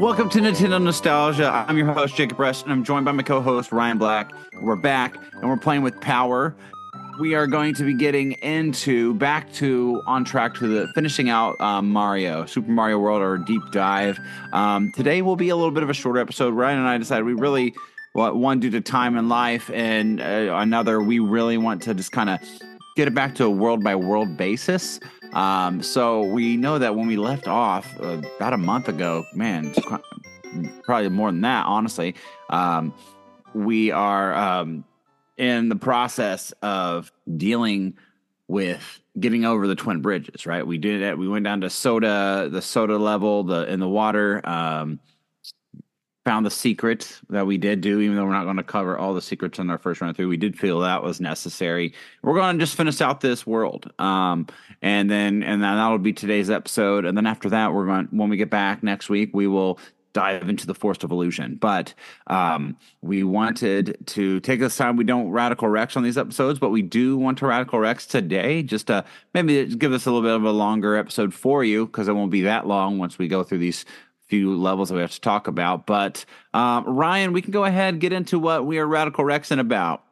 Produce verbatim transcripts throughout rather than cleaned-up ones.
Welcome to Nintendo Nostalgia. I'm your host, Jacob Rest, and I'm joined by my co-host, Ryan Black. We're back, and we're playing with Power. We are going to be getting into, back to, on track to the finishing out um, Mario, Super Mario World, or deep dive. Um, today will be a little bit of a shorter episode. Ryan and I decided we really, well, one, due to time and life, and uh, another, we really want to just kind of get it back to a world-by-world basis. Um, so we know that when we left off uh, about a month ago, man, probably more than that, honestly, um, we are um, in the process of dealing with getting over the twin bridges, right? We did it. We went down to soda, the soda level, the in the water, um, found the secret that we did do, even though we're not going to cover all the secrets in our first run through. We did feel that was necessary. We're going to just finish out this world. Um, and then, and then that'll be today's episode. And then after that, we're going, when we get back next week, we will dive into the Forest of Illusion. But um, we wanted to take this time. We don't Radical Rex on these episodes, but we do want to Radical Rex today, just to maybe give us a little bit of a longer episode for you, because it won't be that long once we go through these few levels that we have to talk about. But um, Ryan, we can go ahead and get into what we are Radical Rexing about.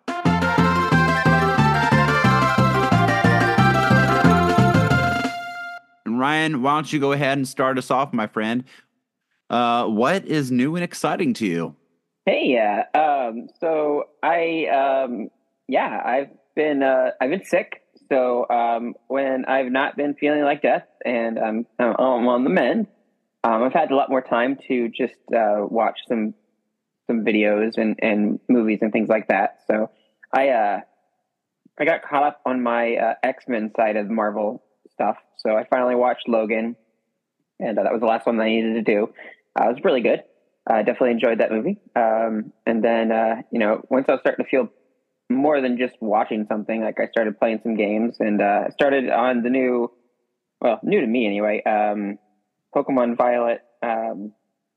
And Ryan, why don't you go ahead and start us off, my friend? Uh, what is new and exciting to you? Hey, yeah. Um, so I, um, yeah, I've been, uh, I've been sick. So um, when I've not been feeling like death and I'm, I'm on the mend, Um, I've had a lot more time to just uh, watch some some videos and, and movies and things like that. So I uh, I got caught up on my uh, X-Men side of Marvel stuff. So I finally watched Logan, and uh, that was the last one that I needed to do. Uh, it was really good. I uh, definitely enjoyed that movie. Um, and then uh, you know, once I was starting to feel more than just watching something, like I started playing some games and uh, started on the new, well, new to me anyway. Um, Pokemon Violet, um,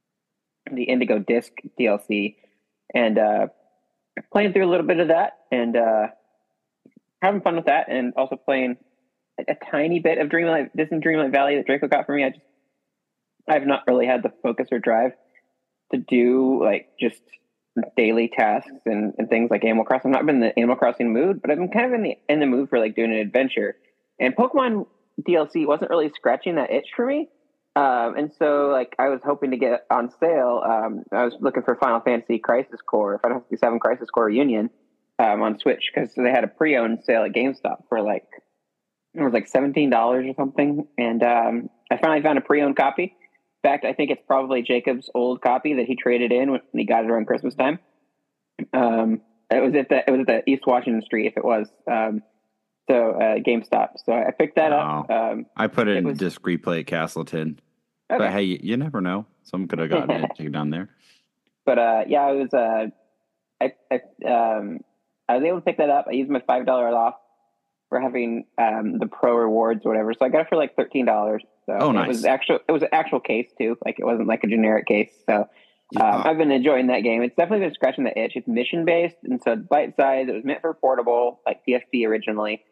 the Indigo Disc D L C, and uh, playing through a little bit of that and uh, having fun with that, and also playing a, a tiny bit of Dreamlight, Disney Dreamlight Valley that Draco got for me. I just, I've not really had the focus or drive to do like just daily tasks and, and things like Animal Crossing. I've not been in the Animal Crossing mood, but I've been kind of in the in the mood for like doing an adventure. And Pokemon D L C wasn't really scratching that itch for me. Um, and so, like, I was hoping to get on sale. Um, I was looking for Final Fantasy Crisis Core, Final Fantasy seven Crisis Core Reunion um, on Switch, because they had a pre-owned sale at GameStop for like, it was like seventeen dollars or something. And um, I finally found a pre-owned copy. In fact, I think it's probably Jacob's old copy that he traded in when he got it around Christmas time. Um, it was at the it was at the East Washington Street, if it was. Um, So uh, GameStop. So I picked that wow. up. Um, I put it, it in was... disc replay at Castleton. Okay. But hey, you never know. Someone could have gotten it take it down there. But uh, yeah, I was uh, I, I um, I was able to pick that up. I used my five dollars off for having um, the pro rewards or whatever. So I got it for like thirteen dollars. So oh, nice. It was actual. It was an actual case too. Like it wasn't like a generic case. So yeah. um, I've been enjoying that game. It's definitely been scratching the itch. It's mission based, and so bite size. It was meant for portable, like P S P originally.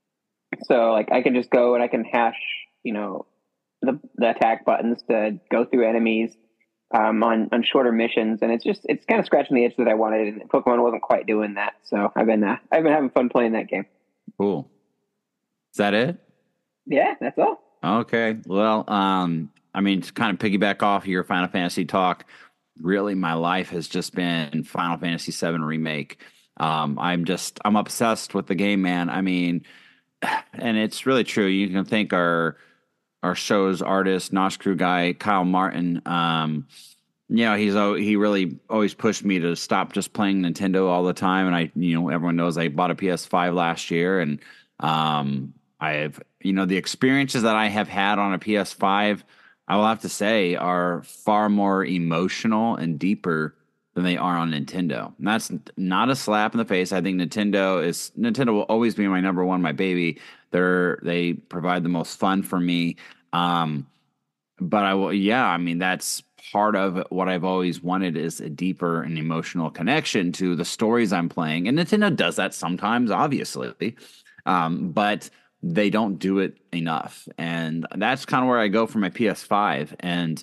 So like I can just go and I can hash, you know, the the attack buttons to go through enemies um, on on shorter missions, and it's just it's kind of scratching the itch that I wanted. And Pokemon wasn't quite doing that, so I've been uh, I've been having fun playing that game. Cool. Is that it? Yeah, that's all. Okay. Well, um, I mean, to kind of piggyback off your Final Fantasy talk, really, my life has just been Final Fantasy seven Remake. Um, I'm just I'm obsessed with the game, man. I mean. And it's really true. You can thank our our show's artist, Nosh Crew guy, Kyle Martin. Um, you know, he's he really always pushed me to stop just playing Nintendo all the time. And I, you know, everyone knows I bought a P S five last year, and um, I've, you know, the experiences that I have had on a P S five, I will have to say, are far more emotional and deeper than they are on Nintendo. And that's not a slap in the face. I think Nintendo is Nintendo will always be my number one, my baby. They're they provide the most fun for me. Um, but I will, yeah, I mean that's part of what I've always wanted is a deeper and emotional connection to the stories I'm playing. And Nintendo does that sometimes, obviously, um, but they don't do it enough. And that's kind of where I go for my P S five. And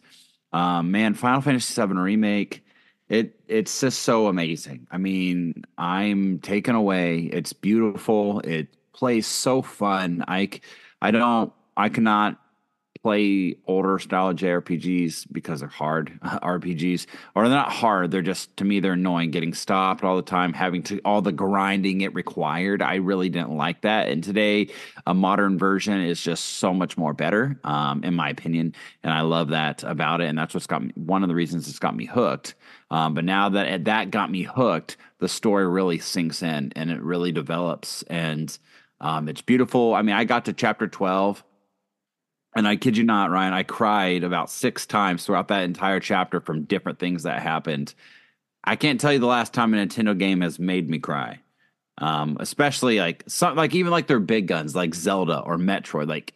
Um, man, Final Fantasy seven Remake, it it's just so amazing. I mean, I'm taken away. It's beautiful. It plays so fun. I c- I don't I cannot play older style J R P Gs because they're hard R P Gs, or they're not hard. They're just, to me, they're annoying. Getting stopped all the time, having to all the grinding it required. I really didn't like that. And today, a modern version is just so much more better, um, in my opinion. And I love that about it. And that's what's got me. One of the reasons it's got me hooked. Um, but now that that got me hooked, the story really sinks in and it really develops. And um, it's beautiful. I mean, I got to chapter twelve. And I kid you not, Ryan, I cried about six times throughout that entire chapter from different things that happened. I can't tell you the last time a Nintendo game has made me cry. Um, especially like some, like even like their big guns like Zelda or Metroid. Like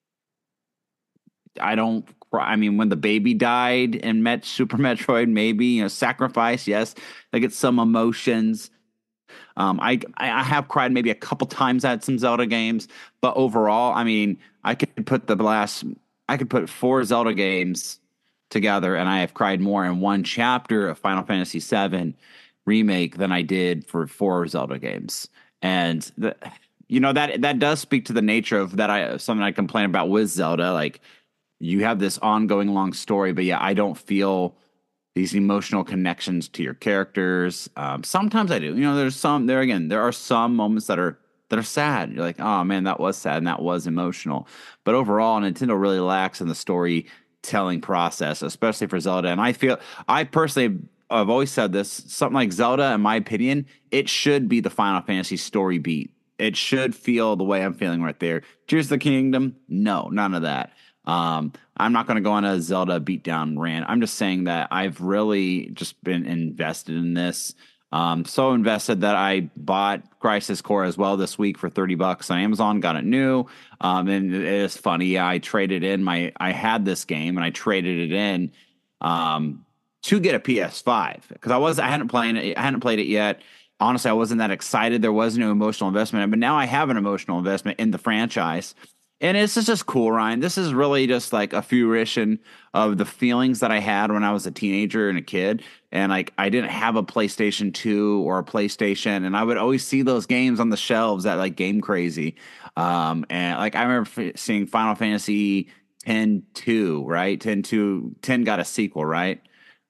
I don't cry. I mean, when the baby died in Met Super Metroid, maybe, you know, sacrifice, yes, I get some emotions. Um, I I have cried maybe a couple times at some Zelda games, but overall, I mean, I could put the last I could put four Zelda games together, and I have cried more in one chapter of Final Fantasy seven remake than I did for four Zelda games. And the, you know that that does speak to the nature of that. I something I complain about with Zelda, like you have this ongoing long story, but yeah, I don't feel these emotional connections to your characters. Um, sometimes I do. You know, there's some there again. There are some moments that are that are sad. You're like, oh man, that was sad and that was emotional. But overall, Nintendo really lacks in the storytelling process, especially for Zelda. And I feel, I personally, I've always said this. Something like Zelda, in my opinion, it should be the Final Fantasy story beat. It should feel the way I'm feeling right there. Tears of the Kingdom, no, none of that. Um, I'm not going to go on a Zelda beatdown rant. I'm just saying that I've really just been invested in this. Um, so invested that I bought Crisis Core as well this week for thirty bucks on Amazon, got it new. Um, and it is funny. Yeah, I traded in my, I had this game and I traded it in, um, to get a P S five because I was, I hadn't played it, I hadn't played it yet. Honestly, I wasn't that excited. There was no emotional investment, but now I have an emotional investment in the franchise. And this is just cool, Ryan. This is really just like a fruition of the feelings that I had when I was a teenager and a kid. And like, I didn't have a PlayStation two or a PlayStation, and I would always see those games on the shelves at like Game Crazy. Um, and like, I remember f- seeing Final Fantasy ten two, right? ten two, ten got a sequel, right?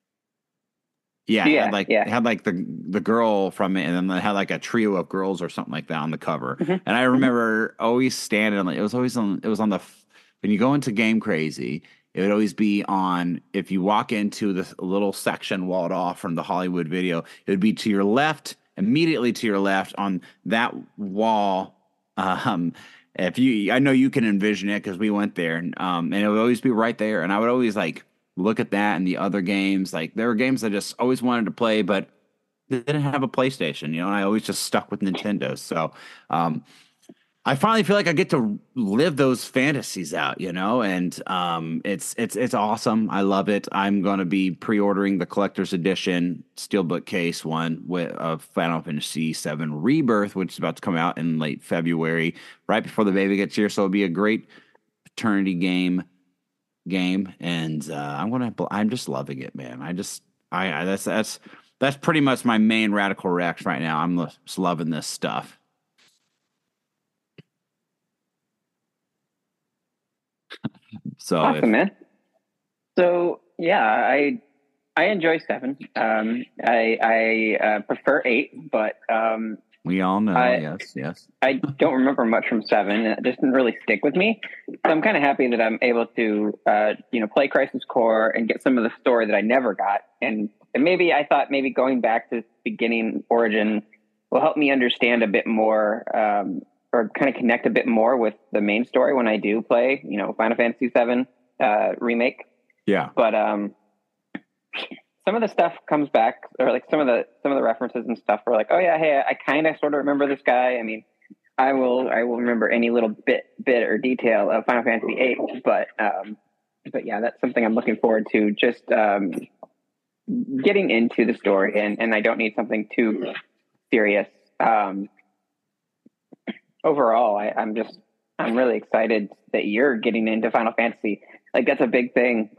Yeah, it had Yeah, like it yeah. had like the the girl from it, and then they had like a trio of girls or something like that on the cover. Hmm. And I remember always standing like it was always on it was on the when you go into Game Crazy, it would always be on if you walk into the little section walled off from the Hollywood Video, it would be to your left, immediately to your left on that wall. Um, if you, I know you can envision it because we went there, um, and it would always be right there, and I would always like look at that and the other games. Like there were games I just always wanted to play, but didn't have a PlayStation, you know, and I always just stuck with Nintendo. So um, I finally feel like I get to live those fantasies out, you know, and um, it's it's it's awesome. I love it. I'm going to be pre-ordering the collector's edition steelbook case one with of Final Fantasy seven Rebirth, which is about to come out in late February, right before the baby gets here. So it'll be a great paternity game game, and uh, I'm gonna. I'm just loving it, man. I just, I, I that's that's that's pretty much my main radical reaction right now. I'm just loving this stuff. So if Awesome, man. So yeah, I I enjoy seven. Um, I I uh, prefer eight, but um, we all know, I yes, yes, I don't remember much from seven. It just didn't really stick with me. So I'm kind of happy that I'm able to, uh, you know, play Crisis Core and get some of the story that I never got. And, and maybe I thought maybe going back to beginning origin will help me understand a bit more, um, or kind of connect a bit more with the main story when I do play, you know, Final Fantasy seven uh, remake. yeah, But um, some of the stuff comes back, or like some of the some of the references and stuff are like, oh yeah, hey, I kind of sort of remember this guy. I mean, I will I will remember any little bit bit or detail of Final Fantasy eight, but um, but yeah, that's something I'm looking forward to. Just um, getting into the story, and and I don't need something too serious. Um, overall, I, I'm just I'm really excited that you're getting into Final Fantasy. Like that's a big thing. Like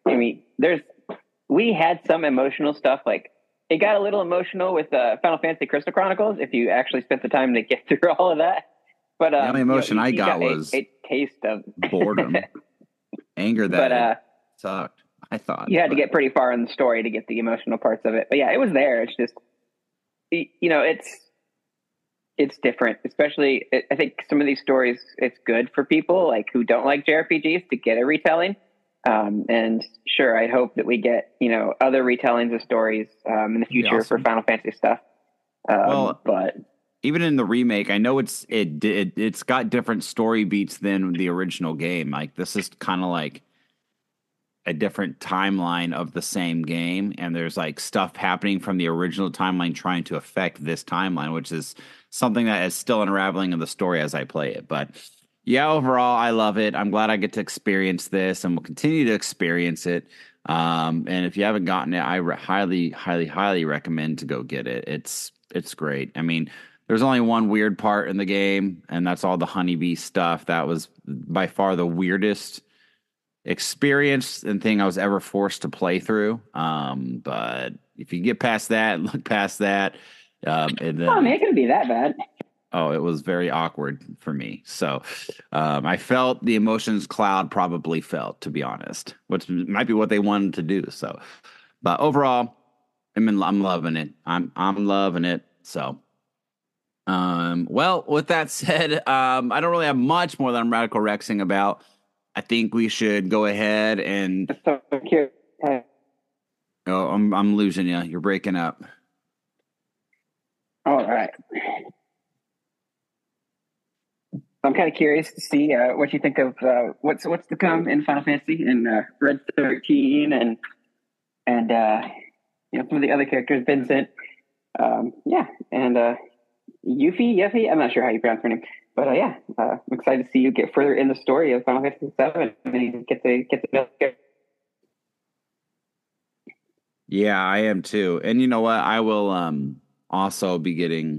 I mean, there's we had some emotional stuff. Like it got a little emotional with uh, Final Fantasy Crystal Chronicles. If you actually spent the time to get through all of that, but um, the only emotion you know, I you got, got was a, a taste of boredom, anger that but uh, it sucked. I thought you had but. to get pretty far in the story to get the emotional parts of it. But yeah, it was there. It's just you know, it's it's different. Especially, I think some of these stories, it's good for people like who don't like J R P Gs to get a retelling. Um, and sure, I hope that we get, you know, other retellings of stories um, in the future awesome. for Final Fantasy stuff. Um, well, but even in the remake, I know it's it, it it's got different story beats than the original game. Like this is kind of like a different timeline of the same game, and there's like stuff happening from the original timeline trying to affect this timeline, which is something that is still unraveling in the story as I play it. But yeah, overall, I love it. I'm glad I get to experience this, and will continue to experience it. Um, and if you haven't gotten it, I re- highly, highly, highly recommend to go get it. It's it's great. I mean, there's only one weird part in the game, and that's all the honeybee stuff. That was by far the weirdest experience and thing I was ever forced to play through. Um, but if you get past that, look past that, um, and then, oh, man, it couldn't be that bad. Oh, it was very awkward for me. So um, I felt the emotions Cloud probably felt, to be honest, which might be what they wanted to do. So, but overall, I'm in, I'm loving it. I'm I'm loving it. So, um, well, with that said, um, I don't really have much more that I'm radical rexing about. I think we should go ahead and. Oh, I'm I'm losing you. You're breaking up. All right. I'm kind of curious to see uh, what you think of uh, what's what's to come in Final Fantasy and uh, Red thirteen and and uh, you know some of the other characters, Vincent, um, yeah, and uh, Yuffie, Yuffie. I'm not sure how you pronounce her name, but uh, yeah, uh, I'm excited to see you get further in the story of Final Fantasy seven and get the get the. Yeah, I am too, and you know what? I will um, also be getting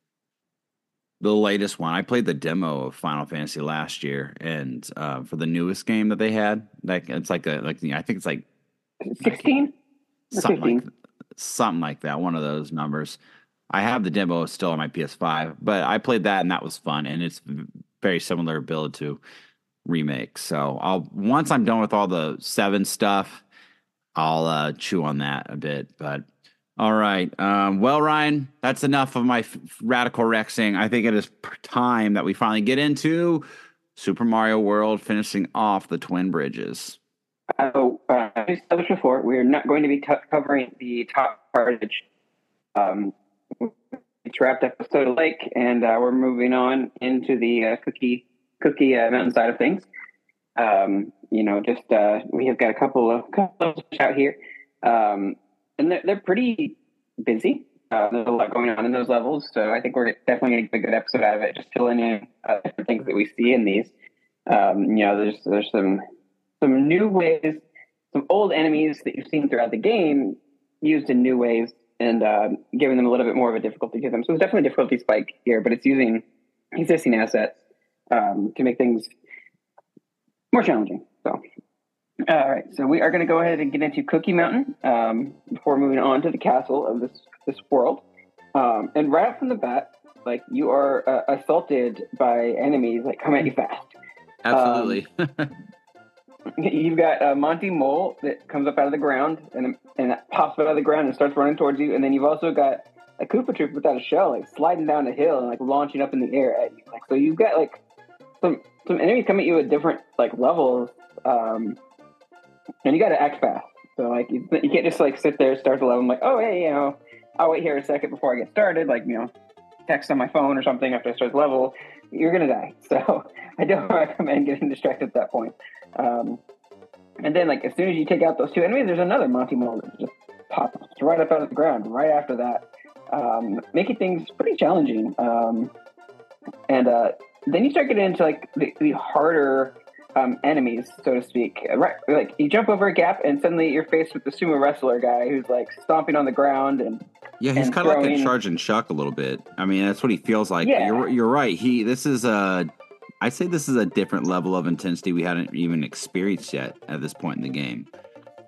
the latest one. I played the demo of Final Fantasy last year, and uh, for the newest game that they had, like it's like a like I think it's like sixteen, something like something like that. One of those numbers. I have the demo still on my P S five, but I played that and that was fun, and it's very similar build to remake. So I'll once I'm done with all the seven stuff, I'll uh, chew on that a bit, but. All right. Um, well, Ryan, that's enough of my f- radical rexing. I think it is time that we finally get into Super Mario World, finishing off the Twin Bridges. Oh, uh, I established before, we're not going to be t- covering the top part. Um, it's wrapped episode of Lake, and uh, we're moving on into the uh, Cookie Cookie uh, Mountain side of things. Um, you know, just uh, we have got a couple of couple of out here. Um, And they're, they're pretty busy. Uh, there's a lot going on in those levels. So I think we're definitely going to get a good episode out of it, just filling in uh, different things that we see in these. Um, you know, there's there's some some new ways, some old enemies that you've seen throughout the game used in new ways and uh, giving them a little bit more of a difficulty to them. So it's definitely a difficulty spike here, but it's using existing assets um, to make things more challenging. So. All right, so we are going to go ahead and get into Cookie Mountain um, before moving on to the castle of this this world. Um, and right off from the bat, like you are uh, assaulted by enemies that come at you fast. Absolutely. Um, you've got uh, Monty Mole that comes up out of the ground and and pops up out of the ground and starts running towards you. And then you've also got a Koopa Troop without a shell, like sliding down a hill and like launching up in the air at you. Like so, you've got like some some enemies come at you at different like levels. Um, And you got to act fast. So, like, you, you can't just, like, sit there, start the level, and, like, oh, hey, you know, I'll wait here a second before I get started. Like, you know, text on my phone or something after I start the level. You're going to die. So, I don't recommend getting distracted at that point. Um, and then, like, as soon as you take out those two enemies, there's another Monty Mole that just pops right up out of the ground right after that, um, making things pretty challenging. Um, and uh, then you start getting into, like, the, the harder... Um, enemies, so to speak. Right, like you jump over a gap, and suddenly you're faced with the sumo wrestler guy who's like stomping on the ground and yeah, he's kind of like a charging Chuck a little bit. I mean, that's what he feels like. Yeah. You're you're right. He this is a, I'd say this is a different level of intensity we hadn't even experienced yet at this point in the game.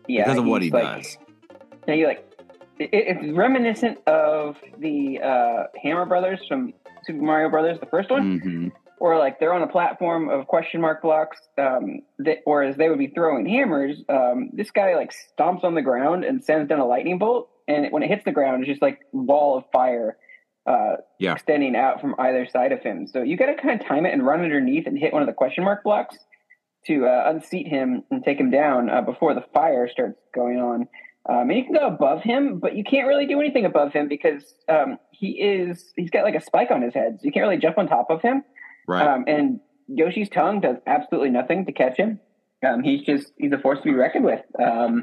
Yeah, because of what he he's like, does. yeah, you like it, it's reminiscent of the uh, Hammer Brothers from Super Mario Brothers, the first one, Mm-hmm. or like they're on a platform of question mark blocks. Um, that, whereas they would be throwing hammers, um, this guy like stomps on the ground and sends down a lightning bolt, and when it hits the ground, it's just like wall of fire uh, Yeah. extending out from either side of him. So you got to kind of time it and run underneath and hit one of the question mark blocks to uh, unseat him and take him down uh, before the fire starts going on. Um, and you can go above him, but you can't really do anything above him because um, he is he's got like a spike on his head, so you can't really jump on top of him. Right. Um, and Yoshi's tongue does absolutely nothing to catch him. Um, he's just he's a force to be reckoned with. Um,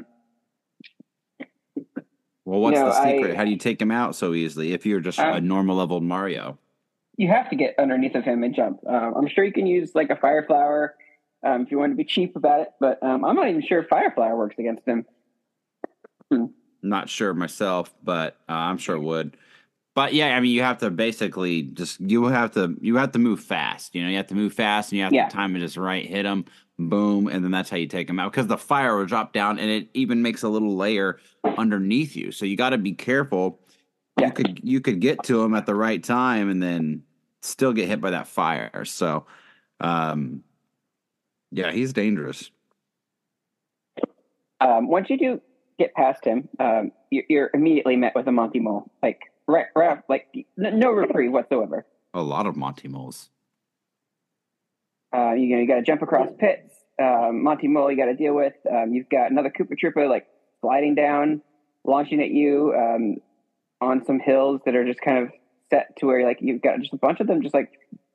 well, what's you know, the secret? I, How do you take him out so easily if you're just um, a normal level Mario? You have to get underneath of him and jump. Um, I'm sure you can use like a fire flower um, if you want to be cheap about it, but um, I'm not even sure if fire flower works against him. Hmm. Not sure myself, but uh, I'm sure it would. But yeah, I mean, you have to basically just you have to you have to move fast. You know, you have to move fast, and you have yeah. to time it just right, hit them, boom, and then that's how you take them out. Because the fire will drop down, and it even makes a little layer underneath you. So you got to be careful. Yeah. You could you could get to them at the right time, and then still get hit by that fire. So, um, yeah, he's dangerous. Um, once you do get past him, um, you're, you're immediately met with a Monty Mole. Like right, right, like no reprieve whatsoever. A lot of Monty Moles. Uh, you know, you got to jump across pits. Um, Monty Mole, you got to deal with. Um, you've got another Koopa Troopa like sliding down, launching at you um, on some hills that are just kind of set to where like you've got just a bunch of them just like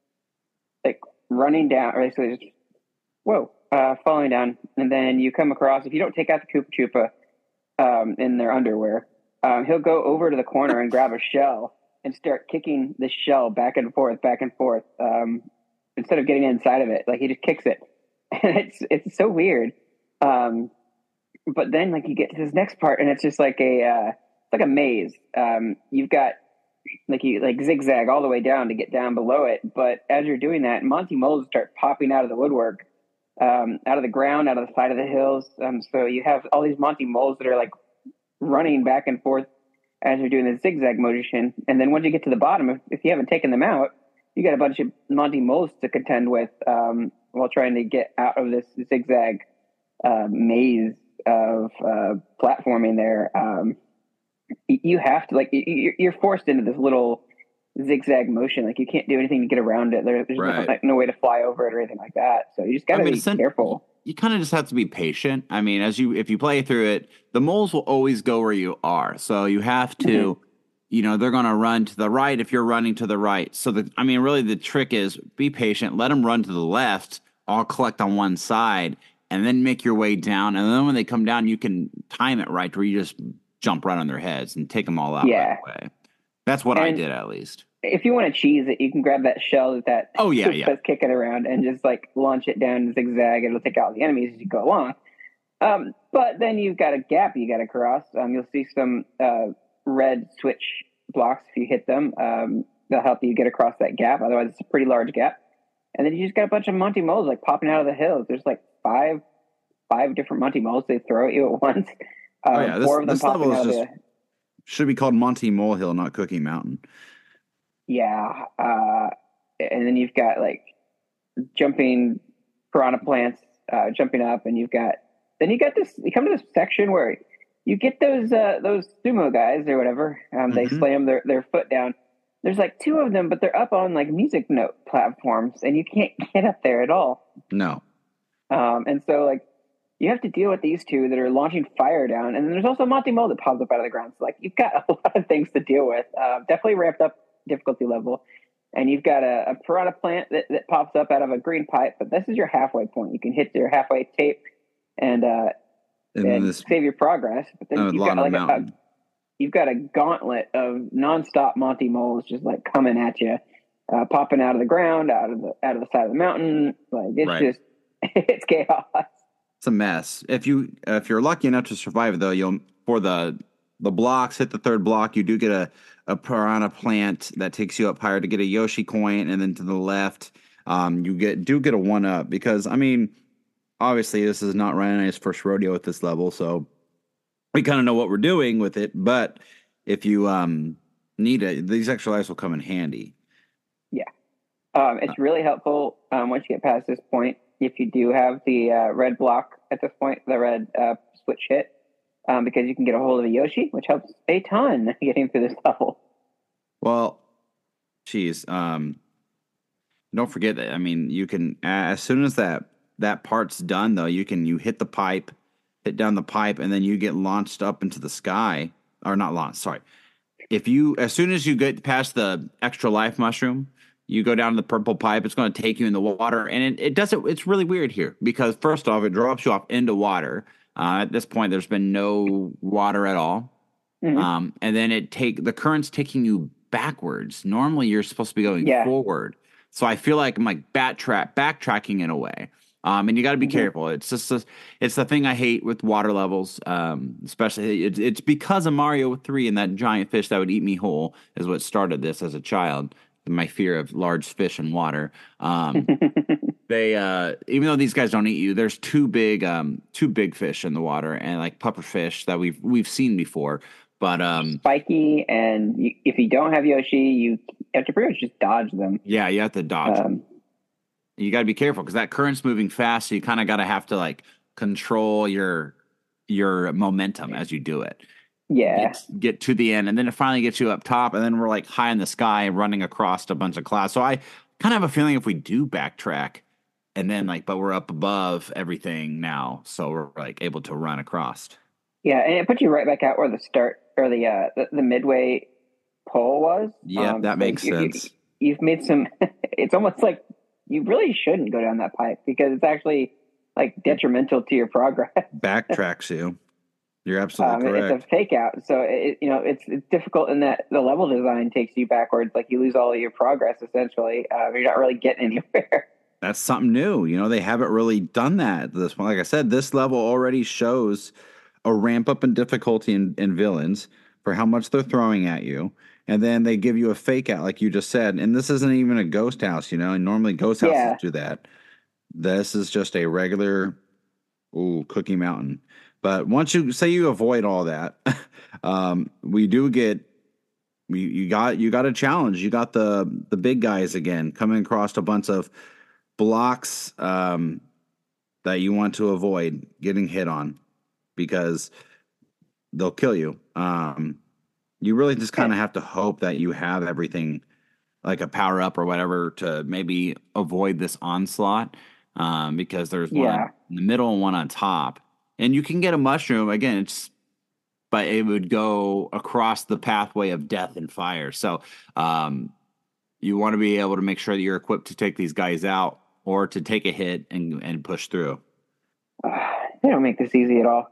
like running down, or basically just whoa, uh, falling down, and then you come across. If you don't take out the Koopa Troopa um, in their underwear, um, he'll go over to the corner and grab a shell and start kicking the shell back and forth, back and forth. Um, instead of getting inside of it, like he just kicks it. And it's it's so weird. Um, but then like you get to this next part, and it's just like a uh, it's like a maze. Um, you've got like you like zigzag all the way down to get down below it. But as you're doing that, Monty moles start popping out of the woodwork, um, out of the ground, out of the side of the hills. Um, so you have all these Monty moles that are like running back and forth as you're doing the zigzag motion. And then once you get to the bottom, if, if you haven't taken them out, you got a bunch of Monty moles to contend with um, while trying to get out of this zigzag uh, maze of uh, platforming there. Um, you have to like you're forced into this little zigzag motion. Like you can't do anything to get around it. There's right. no, like, no way to fly over it or anything like that. So you just got to I mean, be careful. You kind of just have to be patient. I mean, as you if you play through it, the moles will always go where you are. So you have to, mm-hmm. you know, they're going to run to the right if you're running to the right. So the I mean, really, the trick is be patient. Let them run to the left. All collect on one side, and then make your way down. And then when they come down, you can time it right where you just jump right on their heads and take them all out yeah. right away. That's what and I did, at least. If you want to cheese it, you can grab that shell that that oh yeah yeah kicking around and just like launch it down zigzag. It'll take out the enemies as you go along. Um, but then you've got a gap you got to cross. Um, you'll see some uh, red switch blocks if you hit them. Um, they'll help you get across that gap. Otherwise, it's a pretty large gap. And then you just got a bunch of Monty moles like popping out of the hills. There's like five five different Monty moles they throw at you at once. Um, oh yeah, this, four of them this level is just the, should be called Monty Molehill, not Cookie Mountain. Yeah, uh, and then you've got like jumping piranha plants, uh, jumping up, and you've got then you got this. You come to this section where you get those uh, those sumo guys or whatever. Um, mm-hmm. They slam their, their foot down. There's like two of them, but they're up on like music note platforms, and you can't get up there at all. No. Um, and so like you have to deal with these two that are launching fire down, and then there's also Monty Mole that pops up out of the ground. So like you've got a lot of things to deal with. Uh, definitely ramped up difficulty level, and you've got a, a piranha plant that, that pops up out of a green pipe, but this is your halfway point. You can hit your halfway tape and uh and, and this, save your progress, but then you've got like a, a, you've got a gauntlet of nonstop Monty moles just like coming at you, uh popping out of the ground, out of the out of the side of the mountain. Like it's right. just it's chaos. It's a mess. If you uh, if you're lucky enough to survive, though, you'll for the the blocks hit the third block, you do get a a piranha plant that takes you up higher to get a Yoshi coin, and then to the left, um, you get do get a one up because I mean, obviously this is not Ryan and I's first rodeo at this level, so we kind of know what we're doing with it. But if you um need it, these extra lives will come in handy. Yeah. Um, it's really helpful um, once you get past this point. If you do have the uh, red block at this point, the red uh, switch hit, um, because you can get a hold of a Yoshi, which helps a ton getting through this level. Well, geez, um, don't forget that. I mean, you can as soon as that that part's done, though, you can you hit the pipe, hit down the pipe, and then you get launched up into the sky, or not launched. Sorry, if you as soon as you get past the extra life mushroom, you go down the purple pipe. It's going to take you in the water, and it, it doesn't. It's really weird here because first off, it drops you off into water. Uh, at this point, there's been no water at all, Mm-hmm. um, and then it take the current's taking you backwards. Normally, you're supposed to be going Yeah. forward. So I feel like I'm like backtrack backtracking in a way. Um, and you got to be Mm-hmm. careful. It's just a, it's the thing I hate with water levels. Um, especially it's it's because of Mario three and that giant fish that would eat me whole is what started this as a child. My fear of large fish and water. Um, they uh, even though these guys don't eat you, there's two big um, two big fish in the water and like puffer fish that we've we've seen before. But um, Spiky, and you, if you don't have Yoshi, you have to pretty much just dodge them. yeah, you have to dodge them. Um, You got to be careful because that current's moving fast. So you kind of got to have to like control your your momentum as you do it. yeah. Get, get to the end, and then it finally gets you up top, and then we're like high in the sky, running across a bunch of clouds. So I kind of have a feeling if we do backtrack, and then like, but we're up above everything now, so we're like able to run across. Yeah, and it puts you right back out where the start or the uh, the, the midway pole was. Yeah, um, that so makes you, sense. You, you've made some. It's almost like you really shouldn't go down that pipe because it's actually like detrimental to your progress. Backtracks you. You're absolutely Um, correct. it's a fake out, so it, you know it's it's difficult in that the level design takes you backwards. Like you lose all of your progress essentially. Uh, you're not really getting anywhere. That's something new. You know, they haven't really done that at this point. Like I said, this level already shows a ramp up in difficulty in, in villains for how much they're throwing at you. And then they give you a fake out, like you just said. And this isn't even a ghost house, you know, and normally ghost houses Yeah. do that. This is just a regular, ooh, Cookie Mountain. But once you say you avoid all that, um, we do get you, you got you got a challenge. You got the the big guys again coming across a bunch of blocks um, that you want to avoid getting hit on because they'll kill you. Um, you really just kind of have to hope that you have everything like a power up or whatever to maybe avoid this onslaught um, because there's one Yeah. in the middle and one on top. And you can get a mushroom again. It's but it would go across the pathway of death and fire. So um, you want to be able to make sure that you're equipped to take these guys out or to take a hit and and push through. Uh, they don't make this easy at all.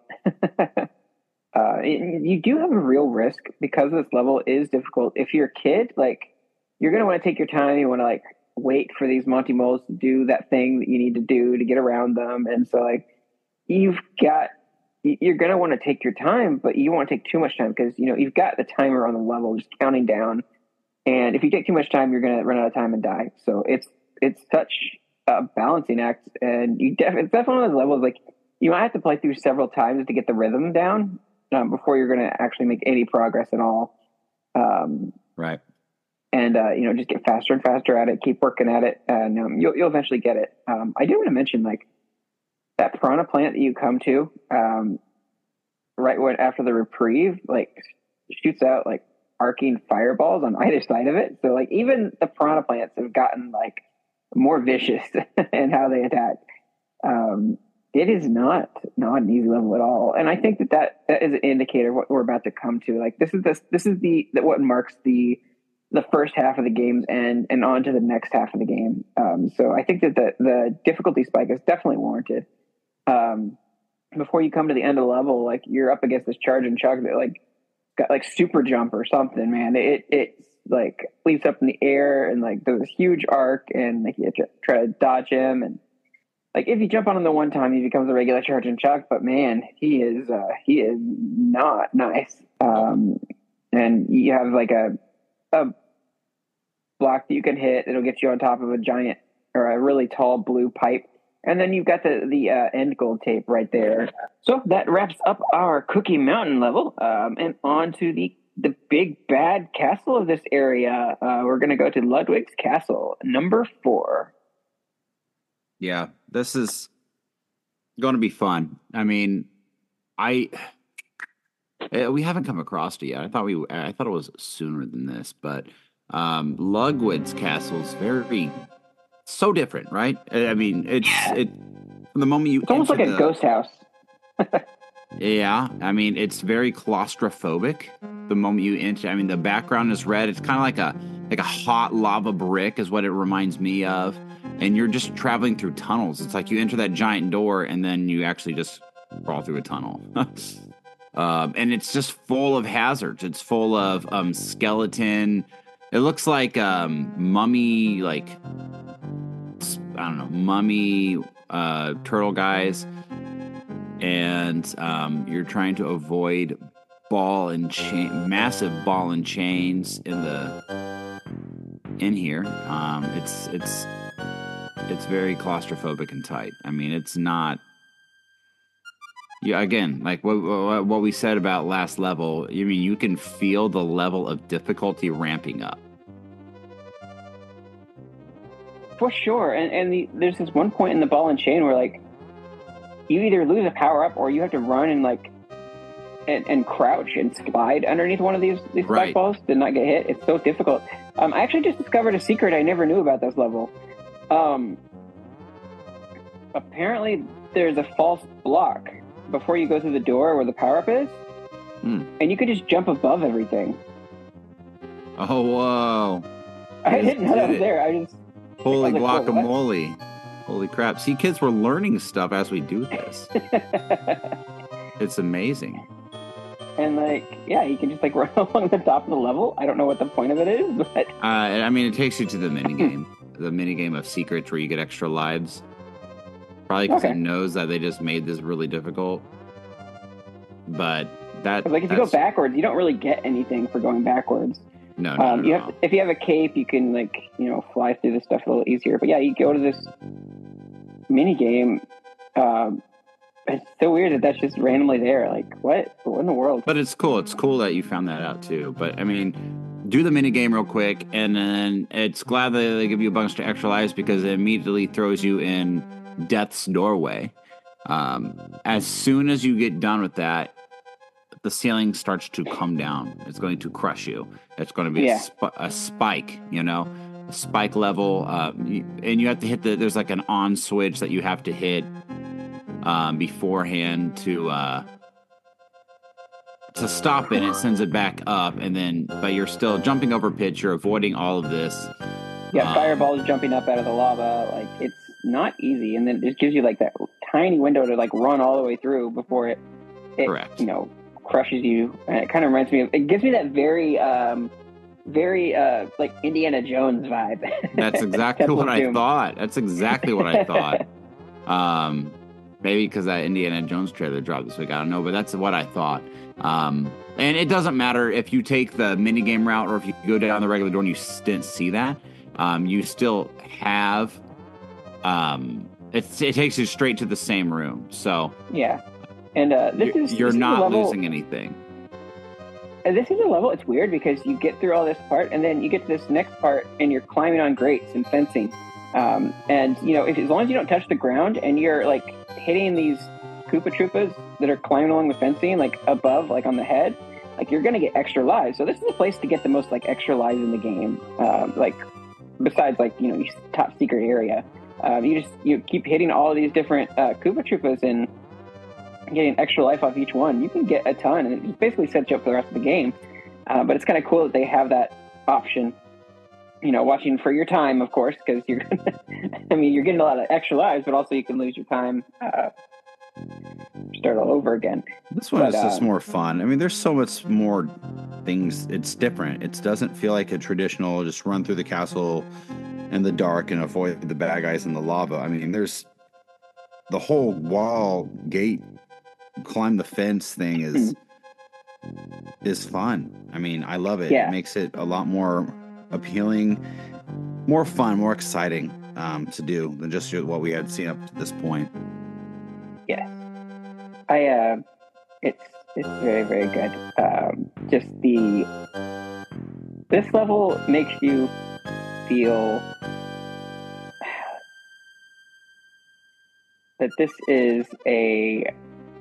uh, it, you do have a real risk because this level is difficult. If you're a kid, like you're gonna want to take your time. You want to like wait for these Monty moles to do that thing that you need to do to get around them, and so like you've got you're gonna want to take your time, but you don't want to take too much time because you know you've got the timer on the level just counting down, and if you take too much time, you're gonna run out of time and die. So it's it's such a balancing act, and you def- it's definitely one of those levels like you might have to play through several times to get the rhythm down um, before you're gonna actually make any progress at all. Um, Right. and uh, you know just get faster and faster at it, keep working at it, and um, you'll you'll eventually get it. Um, I do want to mention like that piranha plant that you come to um, right when after the reprieve, like shoots out like arcing fireballs on either side of it. So like even the piranha plants have gotten like more vicious in how they attack. Um, it is not not an easy level at all, and I think that that, that is an indicator of what we're about to come to. Like this is this this is the that what marks the the first half of the game's end and on to the next half of the game. Um, so I think that the the difficulty spike is definitely warranted. Um, before you come to the end of the level, like you're up against this charge and chug that like got like super jump or something, man. It it's like leaps up in the air and like there's this huge arc and like you have to try to dodge him and like if you jump on him the one time he becomes a regular charge and chuck, but man, he is uh he is not nice. Um and you have like a a block that you can hit, it'll get you on top of a giant or a really tall blue pipe And then you've got the the uh, end gold tape right there. So that wraps up our Cookie Mountain level, um, and on to the the big bad castle of this area. Uh, we're going to go to Ludwig's Castle, number four. Yeah, this is going to be fun. I mean, I we haven't come across it yet. I thought we I thought it was sooner than this, but um, Ludwig's Castle is very so different, right? I mean, it's it from the moment you it's almost like a the, ghost house. Yeah, I mean, it's very claustrophobic. The moment you enter, I mean, the background is red. It's kind of like a like a hot lava brick is what it reminds me of. And you're just traveling through tunnels. It's like you enter that giant door and then you actually just crawl through a tunnel. um, and it's just full of hazards. It's full of um, skeleton. It looks like um, mummy, like I don't know, mummy uh, turtle guys. And um, you're trying to avoid ball and chain, massive ball and chains in the in here. Um, it's it's it's very claustrophobic and tight. I mean, it's not. Yeah, again, like what what, what we said about last level. I mean, you can feel the level of difficulty ramping up. For sure, and and the, there's this one point in the ball and chain where like. You either lose a power up or you have to run and like and, and crouch and slide underneath one of these these right. spike balls to not get hit. It's so difficult. Um, I actually just discovered a secret I never knew about this level. Um, apparently, there's a false block before you go through the door where the power up is, hmm. and you could just jump above everything. Oh whoa! I didn't know that was there. I just holy I like, guacamole! Holy crap. See, kids, we're learning stuff as we do this. It's amazing. And, like, yeah, you can just, like, run along the top of the level. I don't know what the point of it is, but... Uh, I mean, it takes you to the minigame. the minigame of secrets where you get extra lives. Probably because okay. it knows that they just made this really difficult. But that... Like, if you go backwards, you don't really get anything for going backwards. No, no, um, no, you no. have to, if you have a cape, you can, like, you know, fly through this stuff a little easier. But, yeah, you go to this mini game. Um, it's so weird that that's just randomly there. Like, what? What in the world? But it's cool. It's cool that you found that out, too. But, I mean, do the mini game real quick, and then it's glad that they give you a bunch of extra lives because it immediately throws you in Death's Doorway. Um, as soon as you get done with that, the ceiling starts to come down. It's going to crush you. It's going to be yeah. a, sp- a spike, you know, a spike level. Uh, and you have to hit the, there's like an on switch that you have to hit um, beforehand to, uh, to stop it. It sends it back up. And then, but you're still jumping over pitch. You're avoiding all of this. Yeah. Um, fireballs jumping up out of the lava. Like, it's not easy. And then it gives you like that tiny window to like run all the way through before it, it correct. you know, crushes you. And it kind of reminds me of, it gives me that very, um, very, uh, like Indiana Jones vibe. That's exactly what I thought. That's exactly what I thought. Um, maybe because that Indiana Jones trailer dropped this week. I don't know, but that's what I thought. Um, and it doesn't matter if you take the minigame route or if you go down the regular door and you didn't see that. Um, you still have, um, it's, it takes you straight to the same room. So yeah. And uh, this you're, is you're this not is level, losing anything. And this is a level. It's weird because you get through all this part, and then you get to this next part, and you're climbing on grates and fencing. Um, and you know, if, as long as you don't touch the ground, and you're like hitting these Koopa Troopas that are climbing along the fencing, like above, like on the head, like you're gonna get extra lives. So this is a place to get the most like extra lives in the game. Um, like besides like you know your top secret area, um, you just you keep hitting all of these different uh, Koopa Troopas and getting extra life off each one. You can get a ton, and it just basically sets you up for the rest of the game. Uh, but it's kind of cool that they have that option. You know, watching for your time, of course, because you're. I mean, you're getting a lot of extra lives, but also you can lose your time, uh, start all over again. This one but, is just uh, more fun. I mean, there's so much more things. It's different. It doesn't feel like a traditional just run through the castle in the dark and avoid the bad guys in the lava. I mean, there's the whole wall gate. Climb the fence thing is is fun. I mean, I love it. Yeah. It makes it a lot more appealing, more fun, more exciting. um, to do than just what we had seen up to this point. Yes, I. Uh, it's it's very very good. Um, just the this level makes you feel that this is a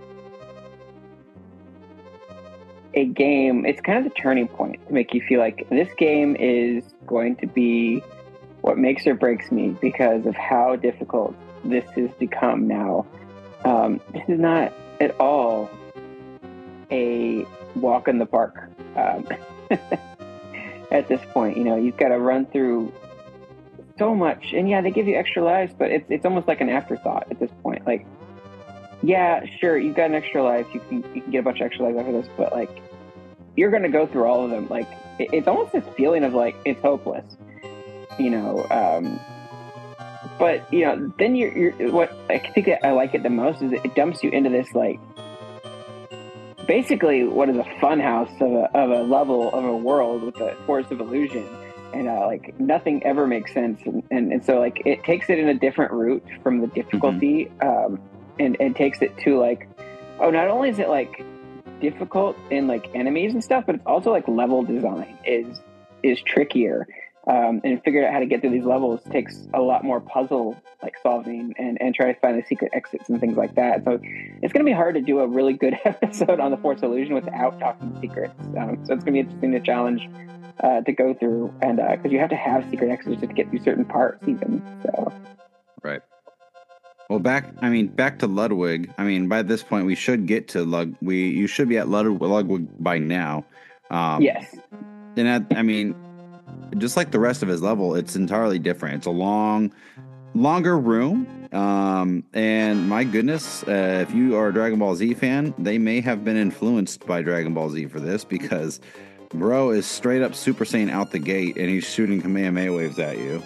a game. It's kind of the turning point to make you feel like this game is going to be what makes or breaks me because of how difficult this has become now. Um, this is not at all a walk in the park. Um, at this point, you know, you've got to run through so much, and yeah, they give you extra lives, but it's it's almost like an afterthought at this point. Like, yeah, sure, you've got an extra life, you can you can get a bunch of extra lives after this, but like, you're gonna go through all of them. Like, it, it's almost this feeling of like it's hopeless, you know. Um, but you know, then you're, you're what I think that I like it the most is it dumps you into this like basically what is a fun house of a of a level of a world with a forest of illusion. And uh, like nothing ever makes sense, and, and and so like it takes it in a different route from the difficulty, mm-hmm. um, and and takes it to like, oh, not only is it like difficult in like enemies and stuff, but it's also like level design is is trickier, um, and figuring out how to get through these levels takes a lot more puzzle like solving and and trying to find the secret exits and things like that. So it's going to be hard to do a really good episode on the Force Illusion without talking secrets. Um, so it's going to be interesting to challenge. Uh, to go through, and because uh, you have to have secret exits to get through certain parts, even so. Right. Well, back. I mean, back to Ludwig. I mean, by this point, we should get to Lud. We you should be at Lud- Ludwig by now. Um, yes. And that, I mean, just like the rest of his level, it's entirely different. It's a long, longer room. Um, and my goodness, uh, if you are a Dragon Ball Z fan, they may have been influenced by Dragon Ball Z for this because. Bro is straight up Super Saiyan out the gate, and he's shooting Kamehameha waves at you.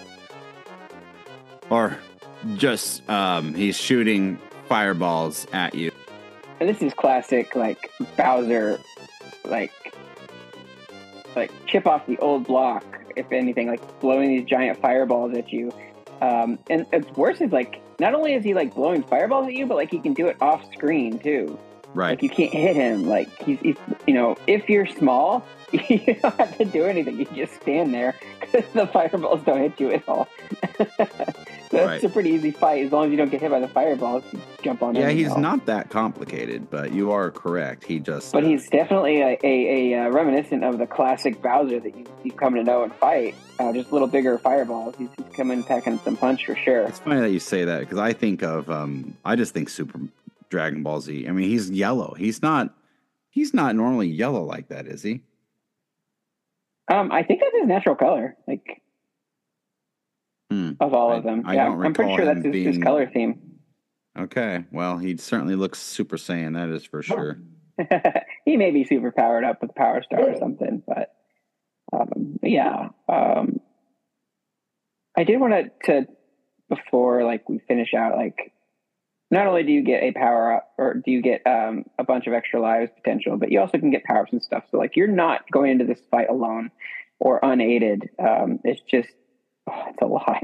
Or just, um, he's shooting fireballs at you. And this is classic, like, Bowser, like, like, chip off the old block, if anything, like, blowing these giant fireballs at you. Um, and it's worse is, like, not only is he, like, blowing fireballs at you, but, like, he can do it off screen, too. Right. Like, you can't hit him. Like, he's, he's you know, if you're small, you don't have to do anything. You just stand there because the fireballs don't hit you at all. So right. It's a pretty easy fight. As long as you don't get hit by the fireballs, you jump on Yeah, he's not that complicated, but you are correct. He just... But uh, he's definitely a, a, a reminiscent of the classic Bowser that you, you've come to know and fight. Uh, just a little bigger fireballs. He's, he's coming packing some punch for sure. It's funny that you say that because I think of... Um, I just think Super... Dragon Ball Z. I mean, he's yellow. He's not. He's not normally yellow like that, is he? Um, I think that's his natural color. Like hmm. of all I, of them. I yeah, don't I'm pretty sure that's his, being... his color theme. Okay, well, he certainly looks Super Saiyan. That is for sure. He may be super powered up with Power Star or something, but um, yeah. Um, I did want to, to before like we finish out like. Not only do you get a power up, or do you get um, a bunch of extra lives potential, but you also can get power ups and stuff. So, like, you're not going into this fight alone or unaided. Um, it's just, oh, it's a lot.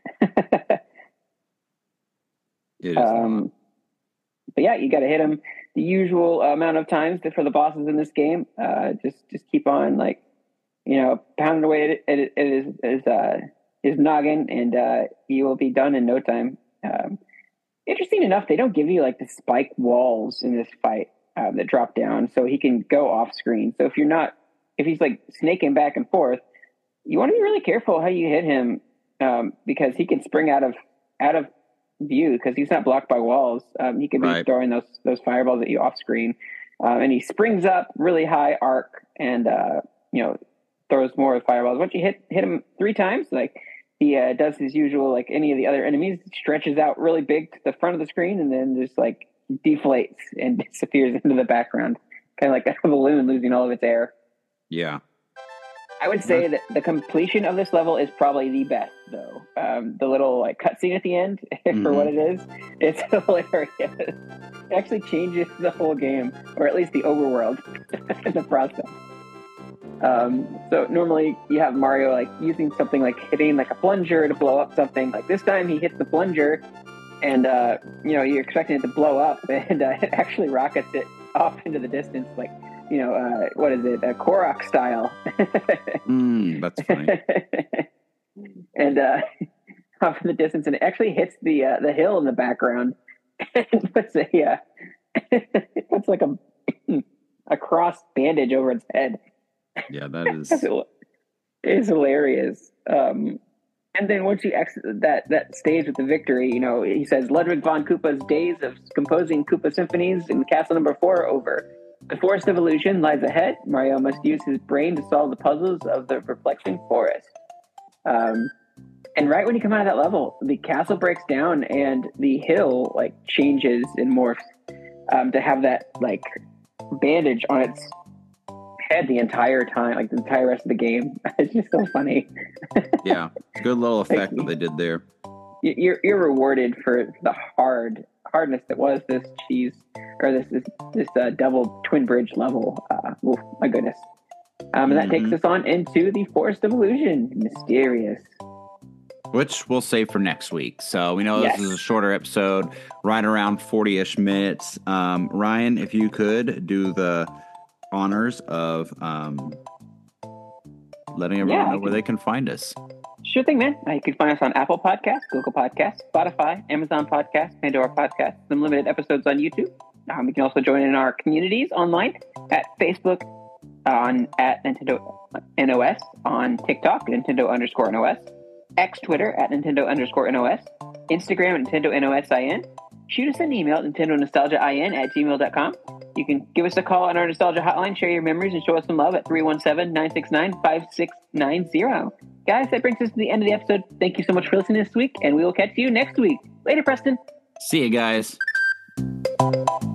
It is um, a lot. But yeah, you got to hit them the usual amount of times for the bosses in this game. Uh, just, just keep on, like, you know, pounding away at it, it is is uh, his noggin, and uh, you will be done in no time. Um, Interesting enough, they don't give you like the spike walls in this fight uh, that drop down, so he can go off screen. So if you're not, if he's like snaking back and forth, you want to be really careful how you hit him um, because he can spring out of out of view because he's not blocked by walls. Um, he can be right. throwing those those fireballs at you off screen, um, and he springs up really high arc and uh, you know throws more fireballs. Once you hit hit him three times, like. He uh, does his usual, like any of the other enemies, stretches out really big to the front of the screen and then just like deflates and disappears into the background. Kind of like a balloon losing all of its air. Yeah. I would say that the completion of this level is probably the best, though. Um, the little like cutscene at the end, mm-hmm. for what it is, it's hilarious. It actually changes the whole game, or at least the overworld in the process. Um, so normally you have Mario like using something like hitting like a plunger to blow up something. Like this time he hits the plunger, and uh, you know you're expecting it to blow up, and uh, it actually rockets it off into the distance, like you know uh, what is it, uh, Korok style. mm, that's funny. And uh, off in the distance, and it actually hits the uh, the hill in the background. And puts a uh, it puts like a a cross bandage over its head. Yeah, that is it's hilarious. Um, and then once you exit that that stage with the victory, you know, he says Ludwig von Koopa's days of composing Koopa symphonies in Castle Number Four are over. The Forest of Illusion lies ahead. Mario must use his brain to solve the puzzles of the perplexing forest. Um, and right when you come out of that level, the castle breaks down and the hill like changes and morphs um, to have that like bandage on its head the entire time, like the entire rest of the game. It's just so funny. Yeah, good little effect like, that they did there. You're you're rewarded for the hard hardness that was this cheese or this this this uh, double twin bridge level. Uh, oh my goodness! Um, and that mm-hmm. takes us on into the Forest of Illusion, Mysterious, which we'll save for next week. So we know yes. this is a shorter episode, right around forty-ish minutes. Um, Ryan, if you could do the honors of um, letting everyone yeah, know where can, they can find us. Sure thing, man. Uh, you can find us on Apple Podcasts, Google Podcasts, Spotify, Amazon Podcasts, Pandora Podcasts, some limited episodes on YouTube. Um, you can also join in our communities online at Facebook, on at Nintendo N O S, on TikTok, Nintendo underscore N O S, X Twitter at Nintendo underscore N O S, Instagram at Nintendo N O S I N. Shoot us an email at Nintendo Nostalgia I N at gmail dot com. You can give us a call on our Nostalgia hotline, share your memories, and show us some love at three one seven, nine six nine, five six nine zero. Guys, that brings us to the end of the episode. Thank you so much for listening this week, and we will catch you next week. Later, Preston. See you guys.